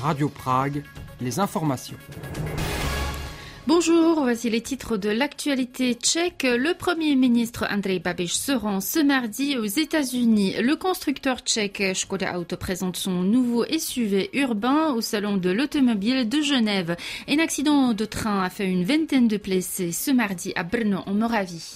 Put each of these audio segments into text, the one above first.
Radio Prague, les informations. Bonjour, voici les titres de l'actualité tchèque. Le Premier ministre Andrej Babiš se rend ce mardi aux États-Unis. Le constructeur tchèque Škoda Auto présente son nouveau SUV urbain au salon de l'automobile de Genève. Un accident de train a fait une vingtaine de blessés ce mardi à Brno en Moravie.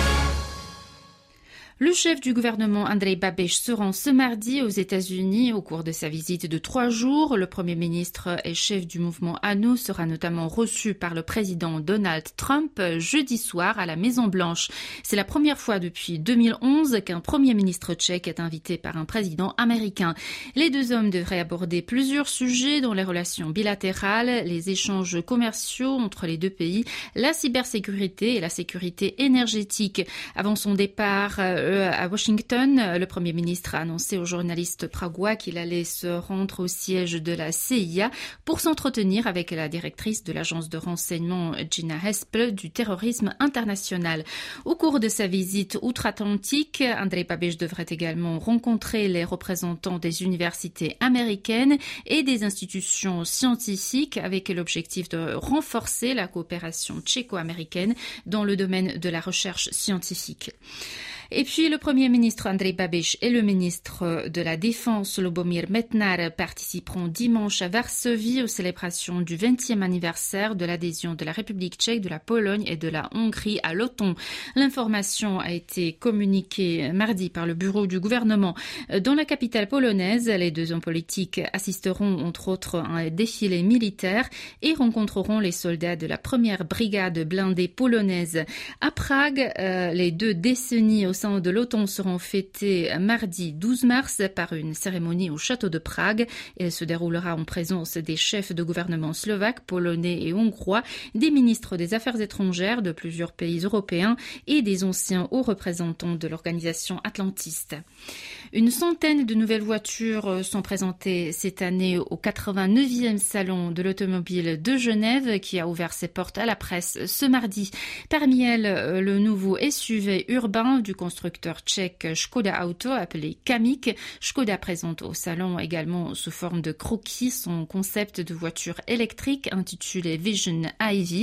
Le chef du gouvernement Andrej Babiš se rend ce mardi aux États-Unis au cours de sa visite de 3 jours. Le Premier ministre et chef du mouvement ANO sera notamment reçu par le président Donald Trump jeudi soir à la Maison-Blanche. C'est la première fois depuis 2011 qu'un Premier ministre tchèque est invité par un président américain. Les deux hommes devraient aborder plusieurs sujets dont les relations bilatérales, les échanges commerciaux entre les deux pays, la cybersécurité et la sécurité énergétique. Avant son départ à Washington, le Premier ministre a annoncé aux journalistes pragois qu'il allait se rendre au siège de la CIA pour s'entretenir avec la directrice de l'agence de renseignement Gina Haspel du terrorisme international. Au cours de sa visite outre-Atlantique, Andrej Babiš devrait également rencontrer les représentants des universités américaines et des institutions scientifiques avec l'objectif de renforcer la coopération tchéco-américaine dans le domaine de la recherche scientifique. Et puis, le Premier ministre Andrej Babiš et le ministre de la Défense Lubomír Metnar participeront dimanche à Varsovie aux célébrations du 20e anniversaire de l'adhésion de la République tchèque, de la Pologne et de la Hongrie à l'OTAN. L'information a été communiquée mardi par le bureau du gouvernement. Dans la capitale polonaise, les deux hommes politiques assisteront entre autres à un défilé militaire et rencontreront les soldats de la première brigade blindée polonaise. À Prague, les 2 décennies au sein de l'OTAN seront fêtées mardi 12 mars par une cérémonie au château de Prague. Elle se déroulera en présence des chefs de gouvernement slovaques, polonais et hongrois, des ministres des Affaires étrangères de plusieurs pays européens et des anciens hauts représentants de l'organisation atlantiste. Une centaine de nouvelles voitures sont présentées cette année au 89e salon de l'automobile de Genève qui a ouvert ses portes à la presse ce mardi. Parmi elles, le nouveau SUV urbain du constructeur tchèque Škoda Auto appelé Kamiq. Škoda présente au salon également sous forme de croquis son concept de voiture électrique intitulé Vision Ivy.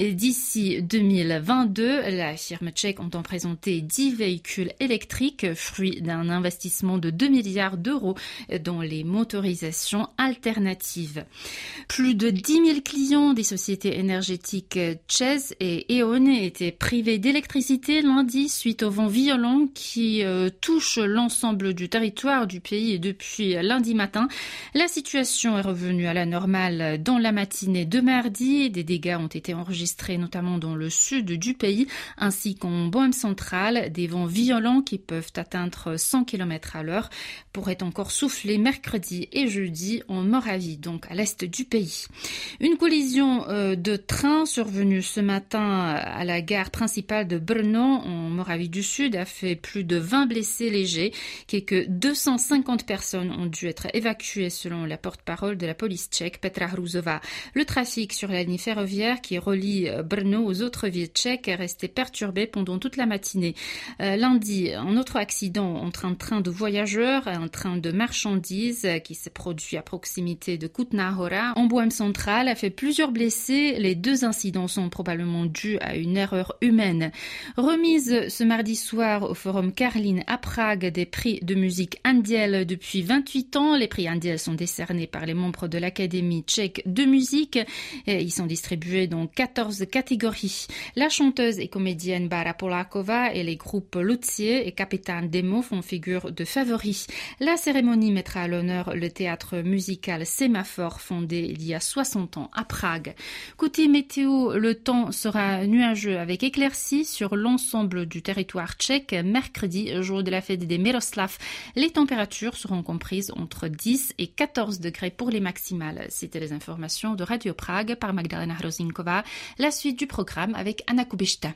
D'ici 2022, la firme tchèque entend présenter 10 véhicules électriques, fruit d'un investissement de 2 milliards d'euros dans les motorisations alternatives. Plus de 10 000 clients des sociétés énergétiques ČEZ et E.ON étaient privés d'électricité lundi suite au vent violent qui touche l'ensemble du territoire du pays depuis lundi matin. La situation est revenue à la normale dans la matinée de mardi. Des dégâts ont été enregistrés notamment dans le sud du pays ainsi qu'en Bohême centrale. Des vents violents qui peuvent atteindre 100 km à l'heure pourraient encore souffler mercredi et jeudi en Moravie, donc à l'est du pays. Une collision de train survenue ce matin à la gare principale de Brno en Moravie du Sud a fait plus de 20 blessés légers. Quelques 250 personnes ont dû être évacuées selon la porte-parole de la police tchèque, Petra Hruzová. Le trafic sur la ligne ferroviaire qui relie Brno aux autres villes tchèques est resté perturbé pendant toute la matinée. Lundi, un autre accident entre un train de voyageurs et un train de marchandises qui s'est produit à proximité de Kutná Hora en Bohême centrale a fait plusieurs blessés. Les 2 incidents sont probablement dus à une erreur humaine. Remise ce mardi soir au Forum Karlin à Prague des prix de musique Andiel depuis 28 ans. Les prix Andiel sont décernés par les membres de l'Académie tchèque de musique. Et ils sont distribués dans 14 catégories. La chanteuse et comédienne Bára Poláková et les groupes Lucie et Kapitán Demo font figure de favoris. La cérémonie mettra à l'honneur le théâtre musical Sémaphore fondé il y a 60 ans à Prague. Côté météo, le temps sera nuageux avec éclaircies sur l'ensemble du territoire tchèque. Mercredi, jour de la fête des Miroslav, les températures seront comprises entre 10 et 14 degrés pour les maximales. C'était les informations de Radio Prague par Magdalena Hrozinková. La suite du programme avec Anna Kubišta.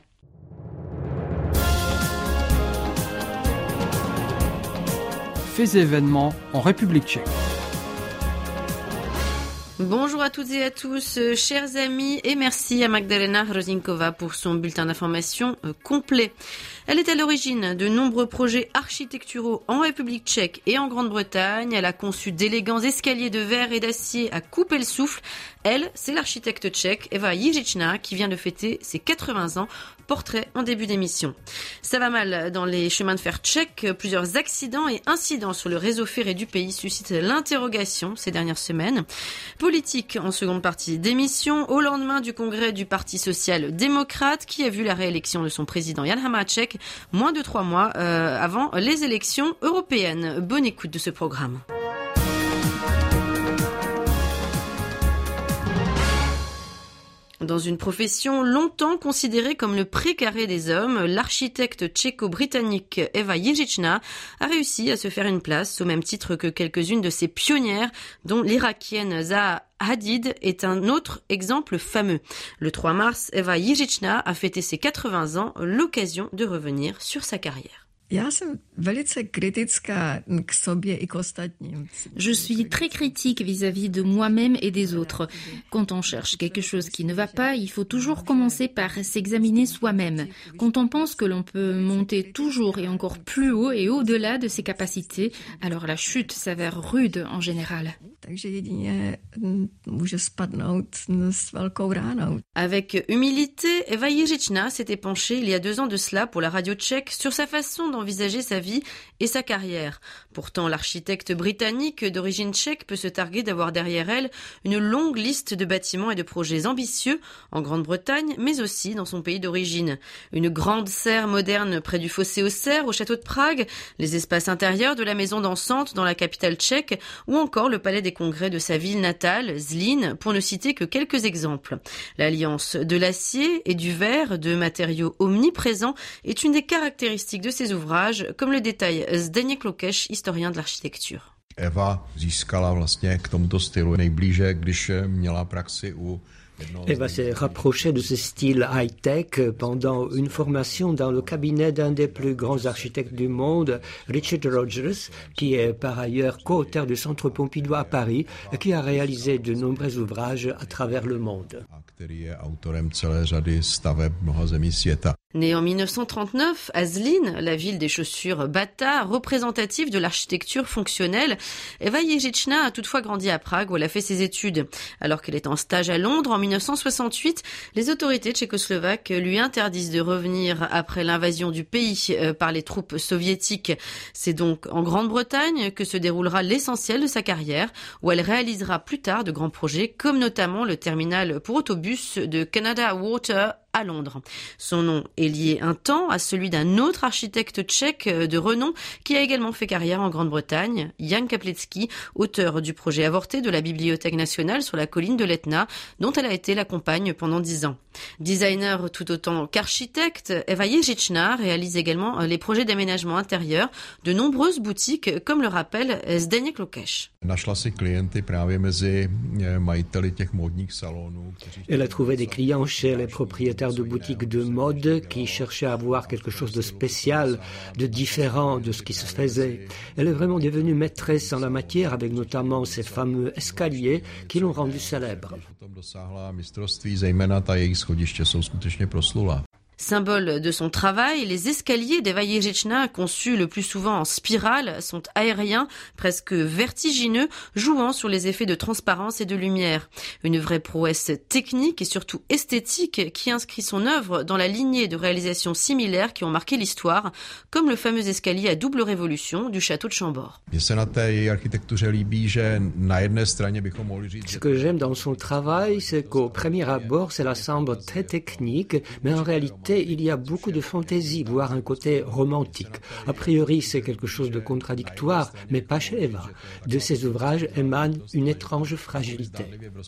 Faits et événements en République tchèque. Bonjour à toutes et à tous, chers amis, et merci à Magdalena Hrozinkova pour son bulletin d'information complet. Elle est à l'origine de nombreux projets architecturaux en République tchèque et en Grande-Bretagne. Elle a conçu d'élégants escaliers de verre et d'acier à couper le souffle. Elle, c'est l'architecte tchèque Eva Jiřičná qui vient de fêter ses 80 ans. Portrait en début d'émission. Ça va mal dans les chemins de fer tchèques. Plusieurs accidents et incidents sur le réseau ferré du pays suscitent l'interrogation ces dernières semaines. Politique en seconde partie d'émission, au lendemain du congrès du Parti social-démocrate qui a vu la réélection de son président Jan Hamáček moins de 3 mois avant les élections européennes. Bonne écoute de ce programme. Dans une profession longtemps considérée comme le précaré des hommes, l'architecte tchéco-britannique Eva Jiřičná a réussi à se faire une place au même titre que quelques-unes de ses pionnières, dont l'irakienne Zaha Hadid est un autre exemple fameux. Le 3 mars, Eva Jiřičná a fêté ses 80 ans, l'occasion de revenir sur sa carrière. Je suis très critique vis-à-vis de moi-même et des autres. Quand on cherche quelque chose qui ne va pas, il faut toujours commencer par s'examiner soi-même. Quand on pense que l'on peut monter toujours et encore plus haut et au-delà de ses capacités, alors la chute s'avère rude en général. Avec humilité, Eva Jiřičná s'était penchée il y a 2 ans de cela pour la radio tchèque sur sa façon d'envisager sa vie et sa carrière. Pourtant, l'architecte britannique d'origine tchèque peut se targuer d'avoir derrière elle une longue liste de bâtiments et de projets ambitieux en Grande-Bretagne, mais aussi dans son pays d'origine. Une grande serre moderne près du fossé aux Cerfs, au château de Prague, les espaces intérieurs de la maison dansante dans la capitale tchèque, ou encore le palais des congrès de sa ville natale, Zlín, pour ne citer que quelques exemples. L'alliance de l'acier et du verre, deux matériaux omniprésents, est une des caractéristiques de ses ouvrages, comme le détaille Zdeněk Lokeš, historien de l'architecture. Eva získala vlastně k tomuto stylu nejblíže, když měla praxi u Eva s'est rapprochée de ce style high-tech pendant une formation dans le cabinet d'un des plus grands architectes du monde, Richard Rogers, qui est par ailleurs co-auteur du Centre Pompidou à Paris et qui a réalisé de nombreux ouvrages à travers le monde. Né en 1939 à Zlín, la ville des chaussures Bata, représentative de l'architecture fonctionnelle, Eva Jiřičná a toutefois grandi à Prague où elle a fait ses études. Alors qu'elle est en stage à Londres en 1968, les autorités tchécoslovaques lui interdisent de revenir après l'invasion du pays par les troupes soviétiques. C'est donc en Grande-Bretagne que se déroulera l'essentiel de sa carrière, où elle réalisera plus tard de grands projets, comme notamment le terminal pour autobus de Canada Water à Londres. Son nom est lié un temps à celui d'un autre architecte tchèque de renom qui a également fait carrière en Grande-Bretagne, Jan Kaplický, auteur du projet avorté de la Bibliothèque nationale sur la colline de l'Etna, dont elle a été la compagne pendant 10 ans. Designer tout autant qu'architecte, Eva Jiřičná réalise également les projets d'aménagement intérieur de nombreuses boutiques, comme le rappelle Zdeněk Lokeš. Elle a trouvé des clients chez les propriétaires de boutiques de mode qui cherchaient à avoir quelque chose de spécial, de différent de ce qui se faisait. Elle est vraiment devenue maîtresse en la matière avec notamment ces fameux escaliers qui l'ont rendue célèbre. Symbole de son travail, les escaliers d'Eva Jiřičná, conçus le plus souvent en spirale, sont aériens, presque vertigineux, jouant sur les effets de transparence et de lumière. Une vraie prouesse technique et surtout esthétique qui inscrit son œuvre dans la lignée de réalisations similaires qui ont marqué l'histoire, comme le fameux escalier à double révolution du château de Chambord. Ce que j'aime dans son travail, c'est qu'au premier abord, cela semble très technique, mais en réalité, il y a beaucoup de fantaisie, voire un côté romantique. A priori, c'est quelque chose de contradictoire, mais pas chez Eva. De ses ouvrages émane une étrange fragilité.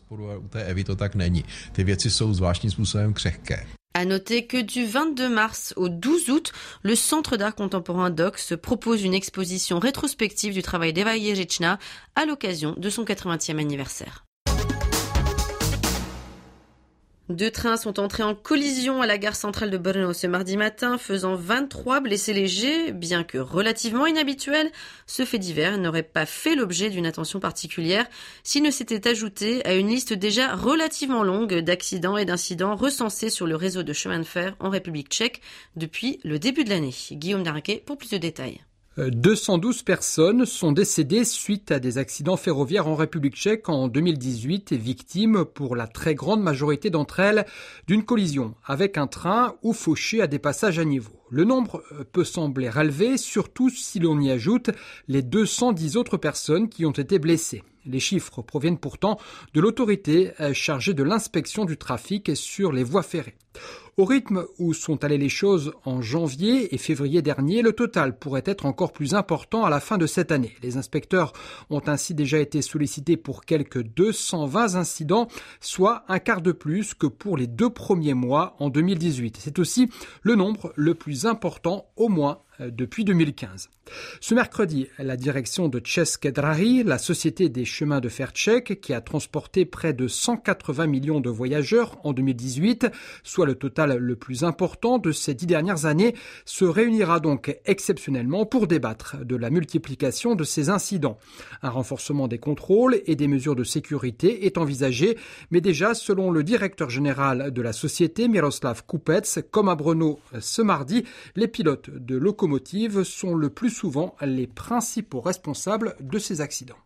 À noter que du 22 mars au 12 août, le Centre d'art contemporain d'Ox propose une exposition rétrospective du travail d'Eva Jiřičná à l'occasion de son 80e anniversaire. 2 trains sont entrés en collision à la gare centrale de Brno ce mardi matin, faisant 23 blessés légers. Bien que relativement inhabituel, ce fait divers n'aurait pas fait l'objet d'une attention particulière s'il ne s'était ajouté à une liste déjà relativement longue d'accidents et d'incidents recensés sur le réseau de chemin de fer en République tchèque depuis le début de l'année. Guillaume Darquet pour plus de détails. 212 personnes sont décédées suite à des accidents ferroviaires en République tchèque en 2018 et victimes pour la très grande majorité d'entre elles d'une collision avec un train ou fauchées à des passages à niveau. Le nombre peut sembler relevé, surtout si l'on y ajoute les 210 autres personnes qui ont été blessées. Les chiffres proviennent pourtant de l'autorité chargée de l'inspection du trafic sur les voies ferrées. Au rythme où sont allées les choses en janvier et février dernier, le total pourrait être encore plus important à la fin de cette année. Les inspecteurs ont ainsi déjà été sollicités pour quelques 220 incidents, soit un quart de plus que pour les 2 premiers mois en 2018. C'est aussi le nombre le plus important au moins depuis 2015. Ce mercredi, la direction de České dráhy, la société des chemins de fer tchèques, qui a transporté près de 180 millions de voyageurs en 2018, soit le total le plus important de ces 10 dernières années, se réunira donc exceptionnellement pour débattre de la multiplication de ces incidents. Un renforcement des contrôles et des mesures de sécurité est envisagé, mais déjà, selon le directeur général de la société, Miroslav Kupec, comme à Brno ce mardi, les pilotes de locomotives sont le plus souvent les principaux responsables de ces accidents.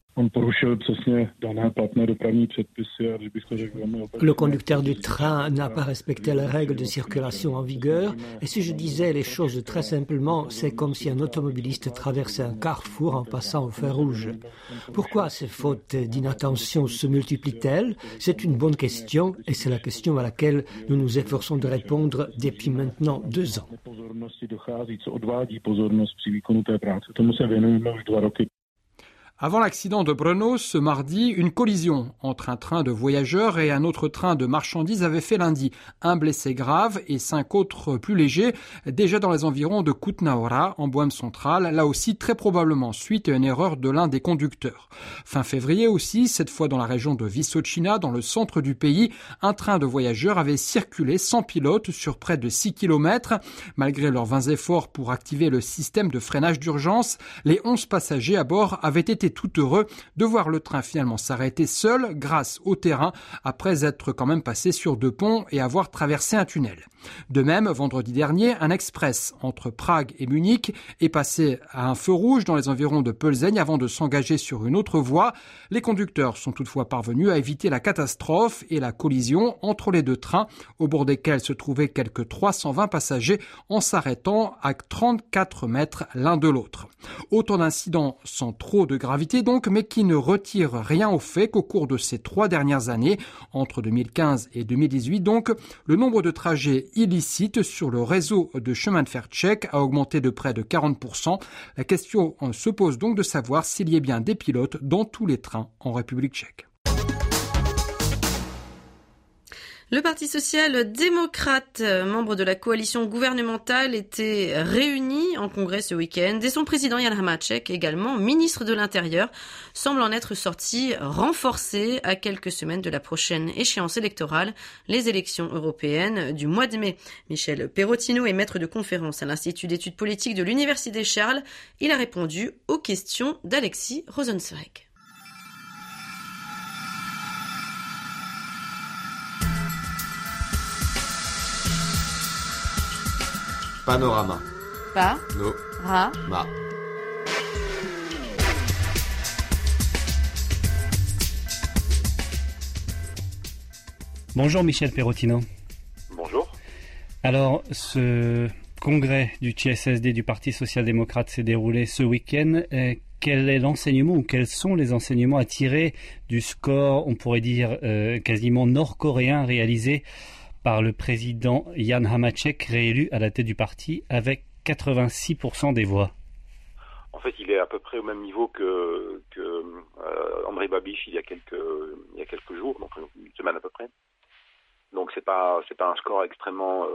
Le conducteur du train n'a pas respecté les règles de circulation en vigueur. Et si je disais les choses très simplement, c'est comme si un automobiliste traversait un carrefour en passant au feu rouge. Pourquoi ces fautes d'inattention se multiplient-elles? C'est une bonne question et c'est la question à laquelle nous nous efforçons de répondre depuis maintenant 2 ans. Avant l'accident de Brno, ce mardi, une collision entre un train de voyageurs et un autre train de marchandises avait fait lundi. Un blessé grave et 5 autres plus légers, déjà dans les environs de Kutná-Hora, en Bohême centrale, là aussi très probablement suite à une erreur de l'un des conducteurs. Fin février aussi, cette fois dans la région de Vysočina, dans le centre du pays, un train de voyageurs avait circulé sans pilote sur près de 6 km. Malgré leurs vains efforts pour activer le système de freinage d'urgence, les 11 passagers à bord avaient été tout heureux de voir le train finalement s'arrêter seul grâce au terrain après être quand même passé sur 2 ponts et avoir traversé un tunnel. De même, vendredi dernier, un express entre Prague et Munich est passé à un feu rouge dans les environs de Plzeň avant de s'engager sur une autre voie. Les conducteurs sont toutefois parvenus à éviter la catastrophe et la collision entre les 2 trains, au bord desquels se trouvaient quelques 320 passagers en s'arrêtant à 34 mètres l'un de l'autre. Autant d'incidents sans trop de gravité donc, mais qui ne retirent rien au fait qu'au cours de ces 3 dernières années, entre 2015 et 2018 donc, le nombre de trajets illicites sur le réseau de chemin de fer tchèque a augmenté de près de 40%. La question se pose donc de savoir s'il y a bien des pilotes dans tous les trains en République tchèque. Le Parti social-démocrate, membre de la coalition gouvernementale, était réuni en congrès ce week-end et son président Jan Hamáček, également ministre de l'Intérieur, semble en être sorti renforcé à quelques semaines de la prochaine échéance électorale, les élections européennes du mois de mai. Michel Perrotino est maître de conférence à l'Institut d'études politiques de l'Université Charles. Il a répondu aux questions d'Alexis Rosenzweig. Panorama. Pa. No. Ra. Ma. Bonjour Michel Perrotino. Bonjour. Alors, ce congrès du CSSD du Parti social-démocrate s'est déroulé ce week-end. Quel est l'enseignement ou quels sont les enseignements à tirer du score, on pourrait dire, quasiment nord-coréen réalisé par le président Jan Hamáček, réélu à la tête du parti avec 86% des voix? En fait, il est à peu près au même niveau que Andrej Babiš il y a quelques jours, donc une semaine à peu près. Donc c'est pas un score extrêmement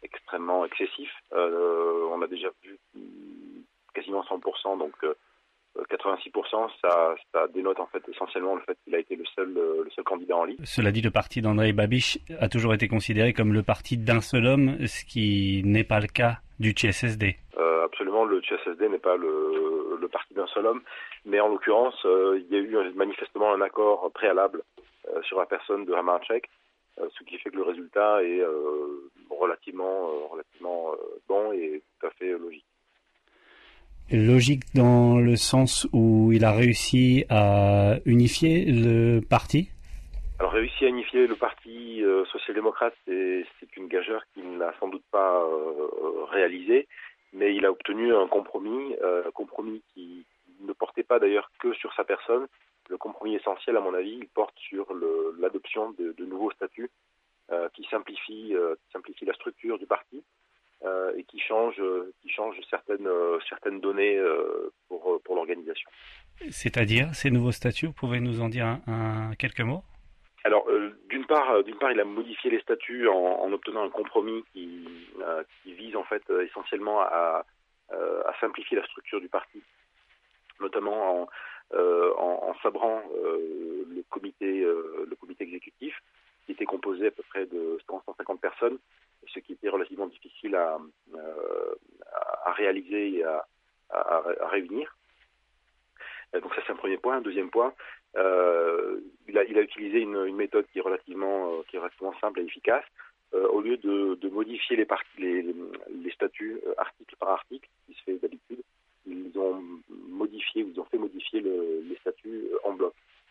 excessif. On a déjà vu quasiment 100%, donc 86%, ça dénote en fait essentiellement le fait qu'il a été le seul candidat en ligne. Cela dit, le parti d'Andrej Babiš a toujours été considéré comme le parti d'un seul homme, ce qui n'est pas le cas du CSSD. Absolument, le CSSD n'est pas le parti d'un seul homme, mais en l'occurrence, il y a eu manifestement un accord préalable sur la personne de Hamáček, ce qui fait que le résultat est relativement bon et tout à fait logique. Logique dans le sens où il a réussi à unifier le parti ? Alors réussi à unifier le parti social-démocrate, c'est une gageure qu'il n'a sans doute pas réalisé, mais il a obtenu un compromis qui ne portait pas d'ailleurs que sur sa personne. Le compromis essentiel, à mon avis, il porte sur l'adoption de nouveaux statuts qui simplifient la structure du parti et qui changent certaines données pour l'organisation. C'est-à-dire ces nouveaux statuts, vous pouvez nous en dire quelques mots ? Alors, d'une part, il a modifié les statuts en obtenant un compromis qui vise en fait essentiellement à simplifier la structure du parti, notamment en sabrant le comité exécutif, qui était composé à peu près de 150 personnes, ce qui était relativement difficile à réaliser et à réunir. Donc ça, c'est un premier point. Un deuxième point, il a utilisé une méthode qui est relativement simple et efficace. Au lieu de modifier les statuts article par article, qui se fait d'habitude, ils ont fait modifier les statuts en bloc.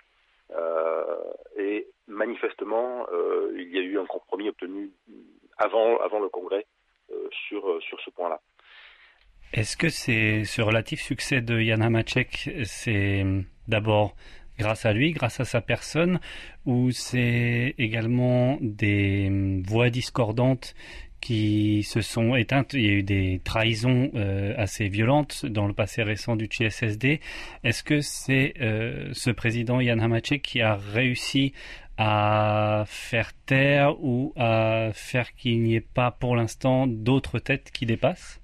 Et manifestement, il y a eu un compromis obtenu avant le Congrès sur ce point-là. Est-ce que ce relatif succès de Jan Hamáček, c'est d'abord grâce à lui, grâce à sa personne, ou c'est également des voix discordantes qui se sont éteintes? Il y a eu des trahisons assez violentes dans le passé récent du CSSD. Est-ce que c'est ce président Jan Hamáček qui a réussi à faire taire ou à faire qu'il n'y ait pas pour l'instant d'autres têtes qui dépassent?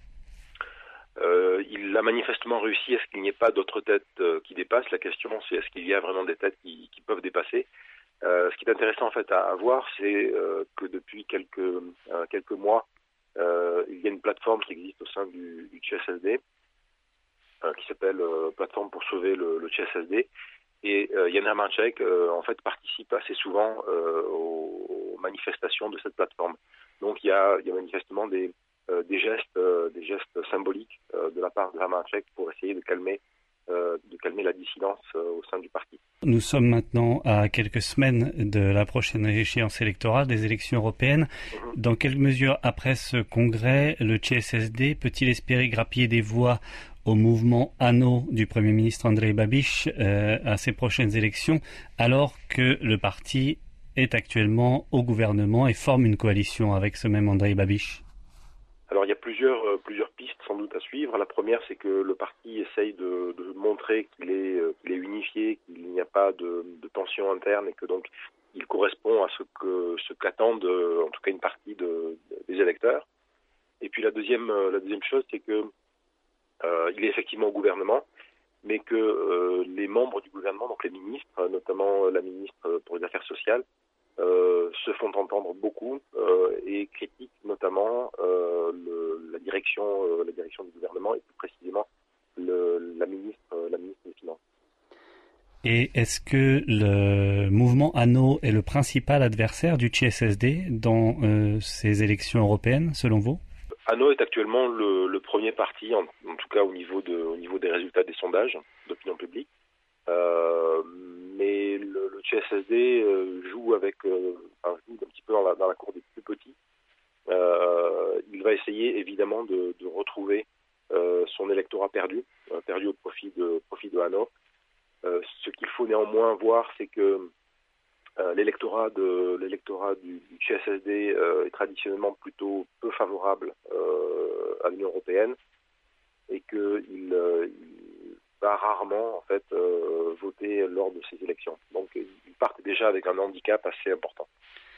Il a manifestement réussi à ce qu'il n'y ait pas d'autres têtes qui dépassent. La question, c'est est-ce qu'il y a vraiment des têtes qui peuvent dépasser. Ce qui est intéressant en fait à voir, c'est que depuis quelques mois, il y a une plateforme qui existe au sein du CSSD qui s'appelle Plateforme pour sauver le CSSD. Et Jan Hamáček en fait participe assez souvent aux manifestations de cette plateforme. Donc il y a manifestement des gestes symboliques de la part de Hamáček pour essayer de calmer la dissidence au sein du parti. Nous sommes maintenant à quelques semaines de la prochaine échéance électorale, des élections européennes. Dans quelle mesure, après ce congrès, le CSSD peut-il espérer grappiller des voix au mouvement ANO du Premier ministre Andrej Babiš à ces prochaines élections, alors que le parti est actuellement au gouvernement et forme une coalition avec ce même Andrej Babiš? Alors il y a plusieurs pistes sans doute à suivre. La première, c'est que le parti essaye de montrer qu'il est unifié, qu'il n'y a pas de tension interne et que donc il correspond à ce qu'attendent en tout cas une partie des électeurs. Et puis la deuxième chose, c'est que il est effectivement au gouvernement, mais que les membres du gouvernement, donc les ministres, notamment la ministre pour les Affaires sociales, se font entendre beaucoup et critiquent notamment la direction du gouvernement et plus précisément la ministre des Finances. Et est-ce que le mouvement ANO est le principal adversaire du CSSD dans ces élections européennes, selon vous? ANO est actuellement le premier parti, en tout cas au niveau des résultats des sondages d'opinion publique. Mais le CSSD joue un petit peu dans la cour des plus petits. Il va essayer évidemment de retrouver son électorat perdu au profit de ANO. Ce qu'il faut néanmoins voir, c'est que l'électorat du CSSD est traditionnellement plutôt peu favorable à l'Union européenne et qu'il va rarement en fait voter lors de ces élections. Donc ils partent déjà avec un handicap assez important.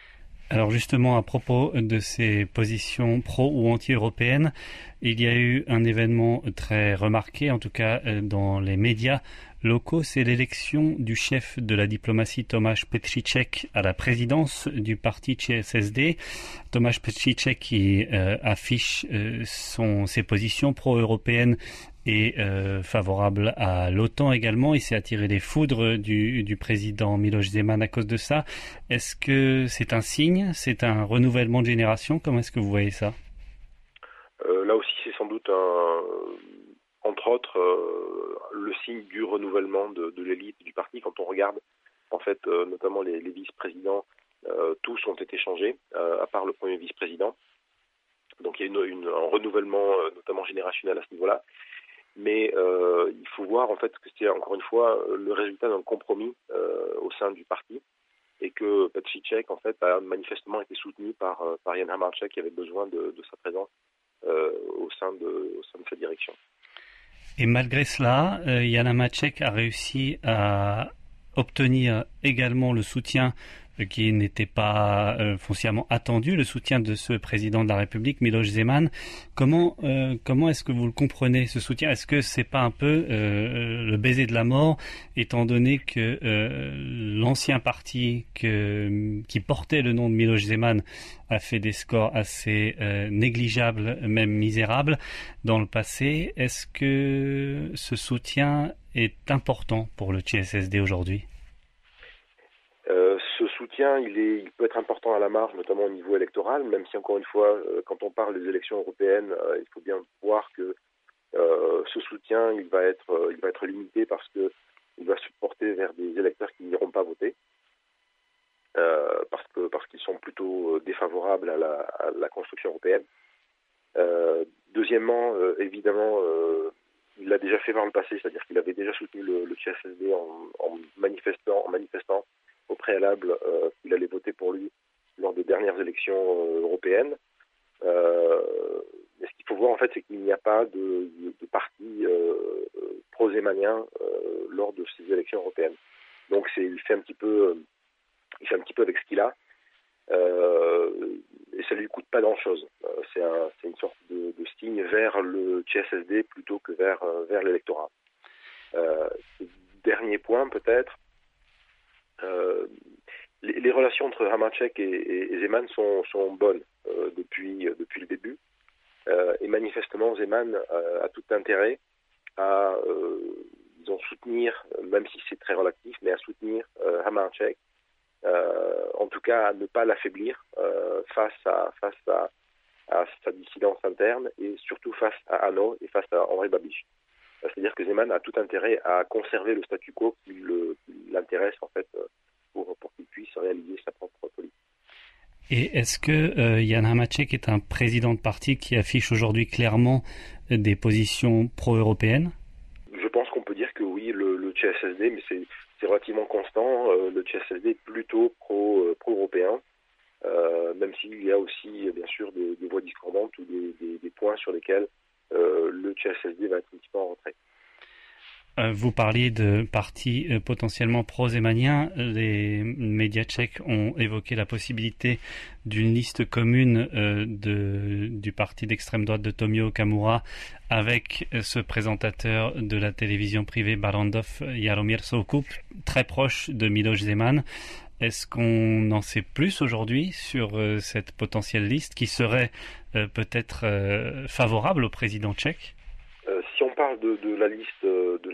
Alors justement, à propos de ces positions pro- ou anti-européennes, il y a eu un événement très remarqué, en tout cas dans les médias locaux, c'est l'élection du chef de la diplomatie Tomáš Petříček à la présidence du parti ČSSD. Tomáš Petříček qui affiche ses positions pro-européennes et favorable à l'OTAN également. Il s'est attiré les foudres du président Miloš Zeman à cause de ça. Est-ce que c'est un signe? C'est un renouvellement de génération? Comment est-ce que vous voyez ça? Là aussi, c'est sans doute entre autres, le signe du renouvellement de l'élite du parti. Quand on regarde, en fait, notamment les vice-présidents, tous ont été changés, à part le premier vice-président. Donc il y a un renouvellement, notamment générationnel à ce niveau-là. Mais il faut voir en fait que c'est encore une fois le résultat d'un compromis au sein du parti et que Petříček en fait a manifestement été soutenu par Jan Hamáček qui avait besoin de sa présence au sein de sa direction. Et malgré cela, Jan Hamáček a réussi à obtenir également le soutien qui n'était pas foncièrement attendu, le soutien de ce président de la République, Miloš Zeman. Comment est-ce que vous le comprenez, ce soutien? Est-ce que c'est pas un peu le baiser de la mort, étant donné que l'ancien parti qui portait le nom de Miloš Zeman a fait des scores assez négligeables, même misérables, dans le passé? Est-ce que ce soutien est important pour le ČSSD aujourd'hui? Ce soutien, il peut être important à la marge, notamment au niveau électoral, même si encore une fois, quand on parle des élections européennes, il faut bien voir que ce soutien, il va être limité parce que il va se porter vers des électeurs qui n'iront pas voter, parce qu'ils sont plutôt défavorables à la construction européenne. Deuxièmement, évidemment, il l'a déjà fait par le passé, c'est-à-dire qu'il avait déjà soutenu le ČSSD en manifestant au préalable qu'il allait voter pour lui lors des dernières élections européennes. Mais ce qu'il faut voir en fait, c'est qu'il n'y a pas de parti pro-zémanien lors de ces élections européennes. Donc il fait un petit peu avec ce qu'il a, et ça lui coûte pas grand-chose. C'est une sorte de signe vers le ČSSD plutôt que vers l'électorat. Dernier point peut-être. Les relations entre Hamáček et Zeman sont bonnes depuis le début, et manifestement Zeman a tout intérêt à soutenir, même si c'est très relatif, mais à soutenir Hamáček, en tout cas à ne pas l'affaiblir face à sa dissidence interne et surtout face à ANO et face à Andrej Babiš. C'est-à-dire que Zeman a tout intérêt à conserver le statu quo qui l'intéresse en fait pour qu'il puisse réaliser sa propre politique. Et est-ce que Jan Hamáček est un président de parti qui affiche aujourd'hui clairement des positions pro-européennes? Je pense qu'on peut dire que oui, le ČSSD, mais c'est relativement constant, le ČSSD est plutôt pro-européen, même s'il y a aussi bien sûr des voix discordantes ou des points sur lesquels le ČSSD va être un petit peu en retrait. Vous parliez de partis potentiellement pro-zémaniens. Les médias tchèques ont évoqué la possibilité d'une liste commune du parti d'extrême droite de Tomio Okamura avec ce présentateur de la télévision privée Barrandov, Jaromír Soukup, très proche de Miloš Zeman. Est-ce qu'on en sait plus aujourd'hui sur cette potentielle liste qui serait peut-être favorable au président tchèque? Si on parle de la liste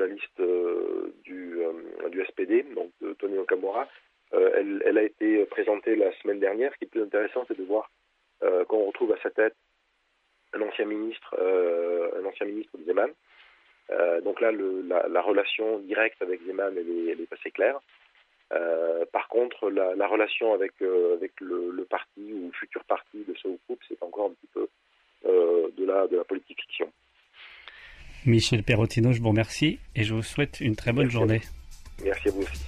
du SPD, donc de Tomio Okamura, elle a été présentée la semaine dernière. Ce qui est plus intéressant, c'est de voir qu'on retrouve à sa tête un ancien ministre de Zeman. Donc là, la relation directe avec Zeman, elle est assez claire. Par contre, la relation avec le parti ou le futur parti de Soukup, c'est encore un petit peu de la politique fiction. Michel Perrotino, je vous remercie et je vous souhaite une très bonne journée. Merci à vous aussi.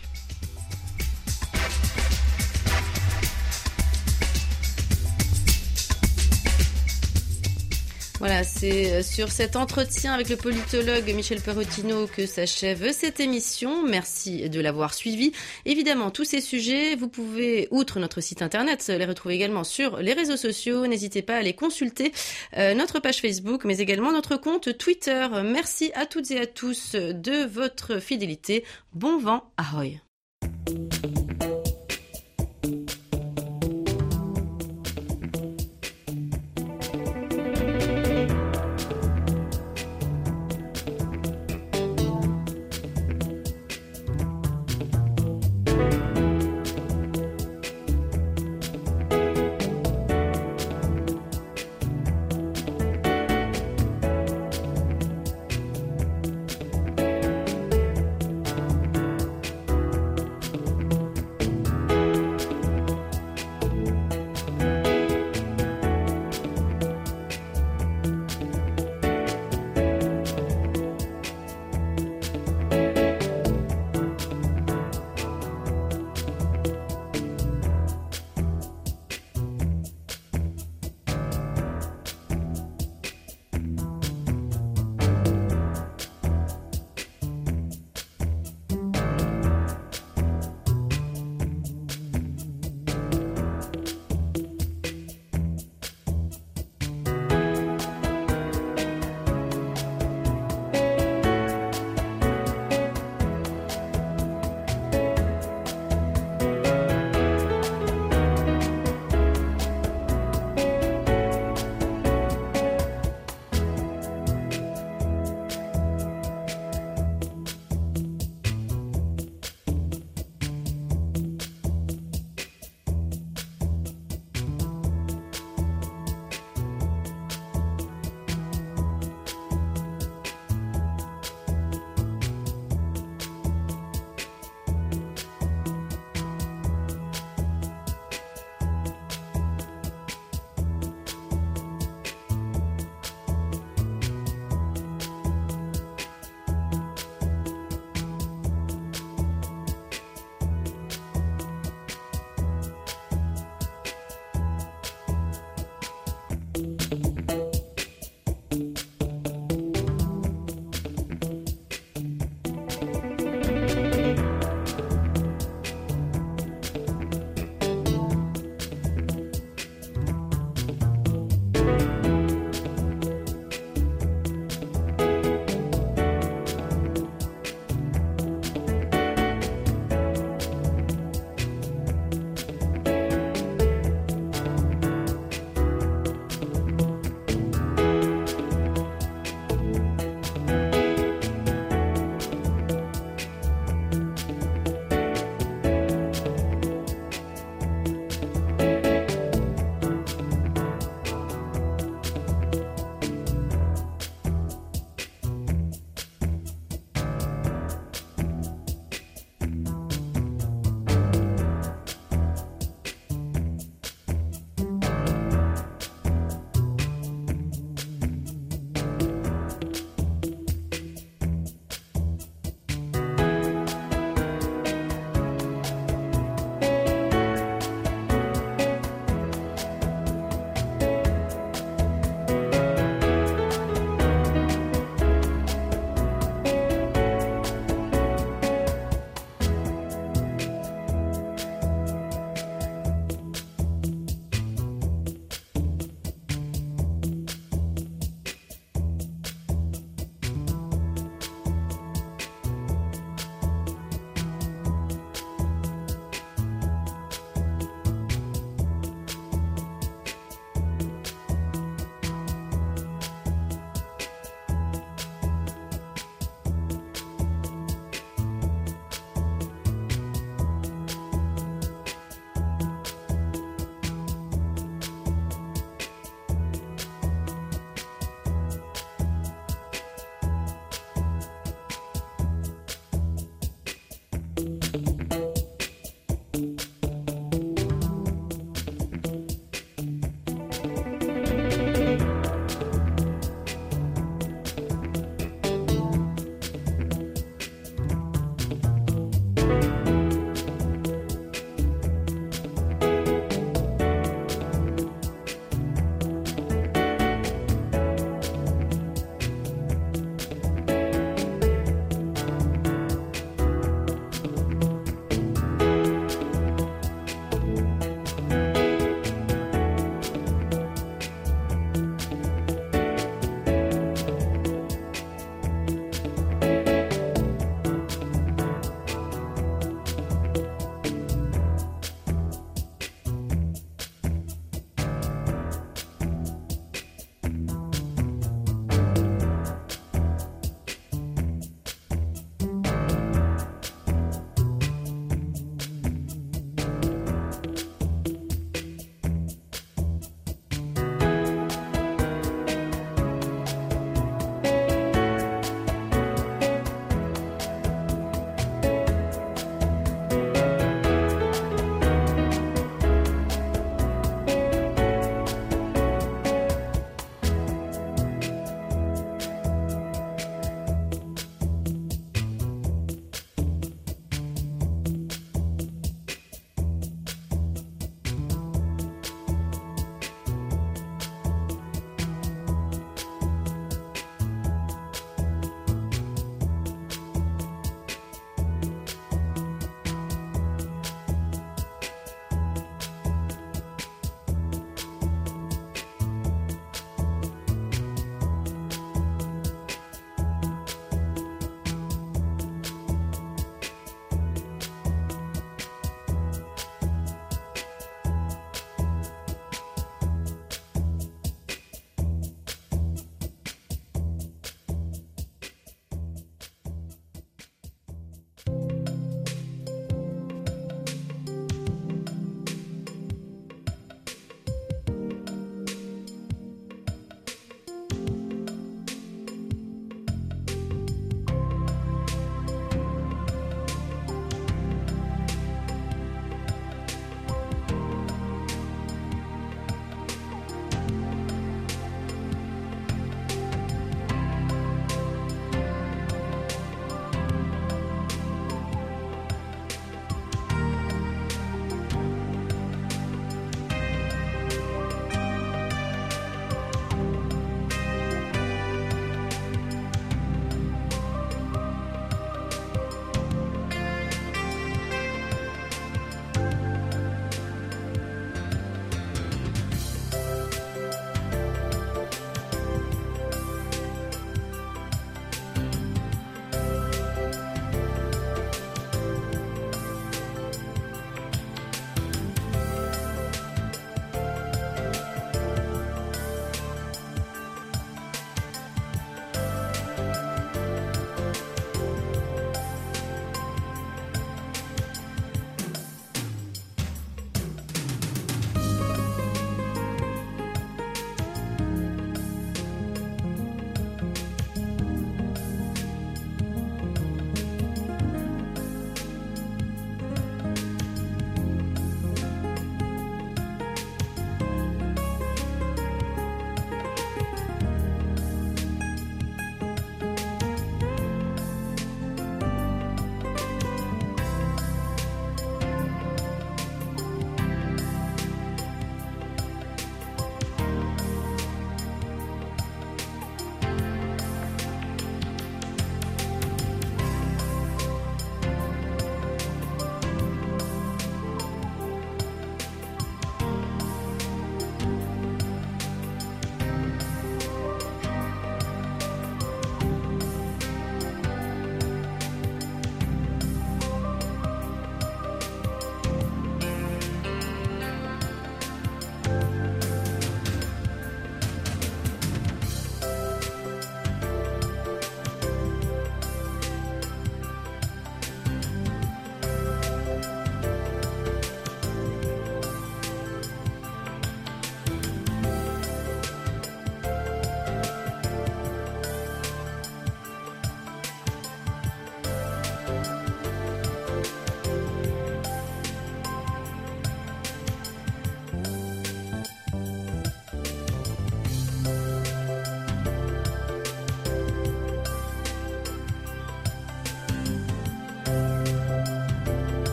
Voilà, c'est sur cet entretien avec le politologue Michel Perrotino que s'achève cette émission. Merci de l'avoir suivi. Évidemment, tous ces sujets, vous pouvez, outre notre site internet, les retrouver également sur les réseaux sociaux. N'hésitez pas à aller consulter notre page Facebook, mais également notre compte Twitter. Merci à toutes et à tous de votre fidélité. Bon vent, ahoy!